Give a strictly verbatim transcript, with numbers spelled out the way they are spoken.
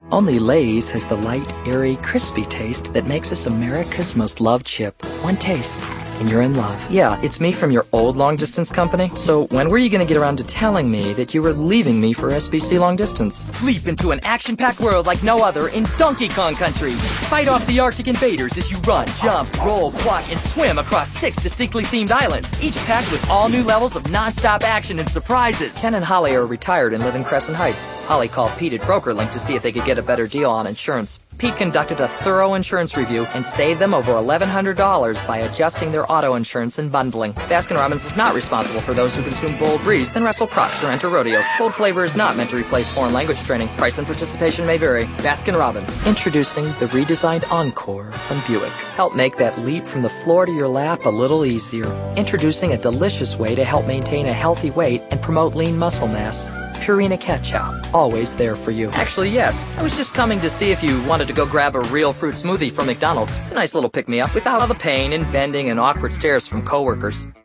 Only Lay's has the light, airy, crispy taste that makes us America's most loved chip. One taste, and you're in love. Yeah, it's me from your old long-distance company. So when were you going to get around to telling me that you were leaving me for S B C Long Distance? Leap into an action-packed world like no other in Donkey Kong Country. Fight off the Arctic invaders as you run, jump, roll, quack, and swim across six distinctly themed islands, each packed with all new levels of non-stop action and surprises. Ken and Holly are retired and live in Crescent Heights. Holly called Pete at BrokerLink to see if they could get a better deal on insurance. Pete conducted a thorough insurance review and saved them over eleven hundred dollars by adjusting their auto insurance and bundling. Baskin-Robbins is not responsible for those who consume bold breeds, then wrestle crocs or enter rodeos. Bold flavor is not meant to replace foreign language training. Price and participation may vary. Baskin-Robbins. Introducing the redesigned Encore from Buick. Help make that leap from the floor to your lap a little easier. Introducing a delicious way to help maintain a healthy weight and promote lean muscle mass. Purina Ketchup, always there for you. Actually, yes. I was just coming to see if you wanted to go grab a real fruit smoothie from McDonald's. It's a nice little pick-me-up without all the pain and bending and awkward stares from coworkers.